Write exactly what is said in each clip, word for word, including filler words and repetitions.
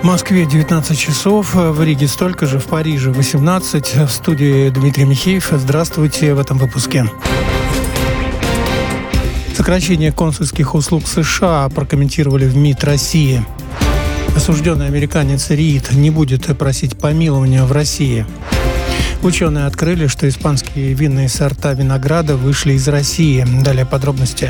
Москве девятнадцать часов, в Риге столько же, в Париже восемнадцать. В студии Дмитрий Михеев. Здравствуйте в этом выпуске. Сокращение консульских услуг США прокомментировали в МИД России. Осужденный американец Рид не будет просить помилования в России. Ученые открыли, что испанские винные сорта винограда вышли из России. Далее подробности.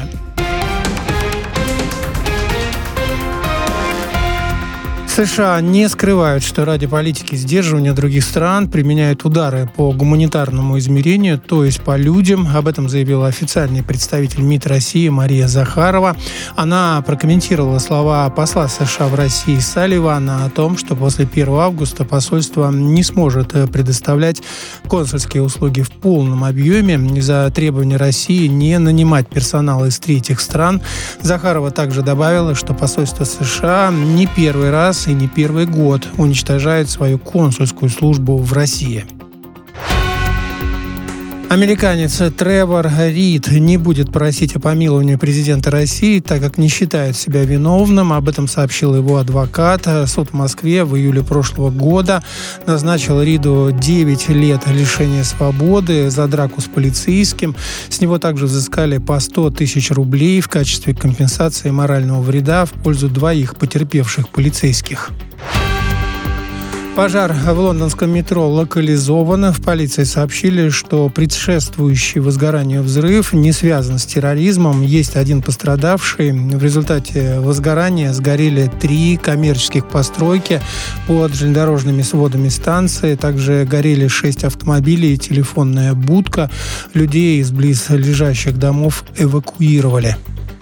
США не скрывают, что ради политики сдерживания других стран применяют удары по гуманитарному измерению, то есть по людям. Об этом заявила официальный представитель МИД России Мария Захарова. Она прокомментировала слова посла США в России Салливана о том, что после первого августа посольство не сможет предоставлять консульские услуги в полном объеме из-за требования России не нанимать персонал из третьих стран. Захарова также добавила, что посольство США не первый раз и не первый год уничтожает свою консульскую службу в России. Американец Тревор Рид не будет просить о помиловании президента России, так как не считает себя виновным. Об этом сообщил его адвокат. Суд в Москве в июле прошлого года назначил Риду девять лет лишения свободы за драку с полицейским. С него также взыскали по сто тысяч рублей в качестве компенсации морального вреда в пользу двоих потерпевших полицейских. Пожар в лондонском метро локализован. В полиции сообщили, что предшествующий возгоранию взрыв не связан с терроризмом. Есть один пострадавший. В результате возгорания сгорели три коммерческих постройки под железнодорожными сводами станции. Также горели шесть автомобилей и телефонная будка. Людей из близлежащих домов эвакуировали.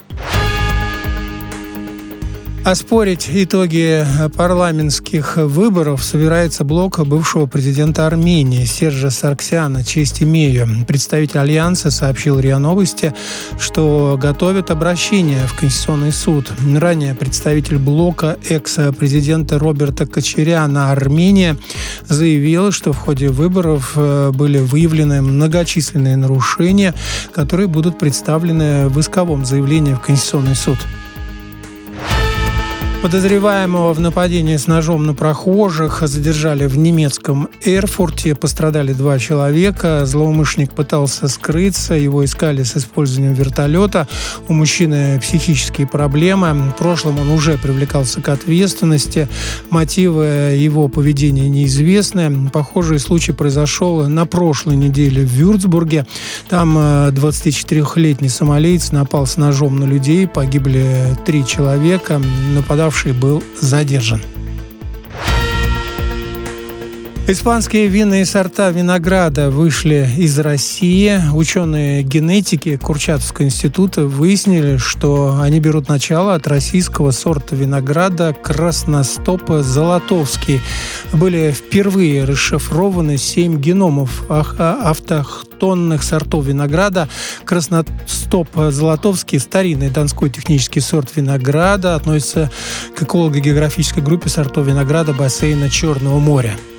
Оспорить итоги парламентских выборов собирается блок бывшего президента Армении Сержа Саргсяна «Честь имею». Представитель Альянса сообщил РИА Новости, что готовят обращение в Конституционный суд. Ранее представитель блока экс-президента Роберта Кочаряна Армения заявил, что в ходе выборов были выявлены многочисленные нарушения, которые будут представлены в исковом заявлении в Конституционный суд. Подозреваемого в нападении с ножом на прохожих задержали в немецком Эрфурте. Пострадали два человека. Злоумышленник пытался скрыться. Его искали с использованием вертолета. У мужчины психические проблемы. В прошлом он уже привлекался к ответственности. Мотивы его поведения неизвестны. Похожий случай произошел на прошлой неделе в Вюрцбурге. Там двадцатичетырёхлетний сомалиец напал с ножом на людей. Погибли три человека. Нападавший был задержан. Испанские винные сорта винограда вышли из России. Ученые генетики Курчатовского института выяснили, что они берут начало от российского сорта винограда Красностоп Золотовский. Были впервые расшифрованы семь геномов автохтонных сортов винограда. Красностоп Золотовский, старинный донской технический сорт винограда, относится к эколого-географической группе сортов винограда бассейна Черного моря.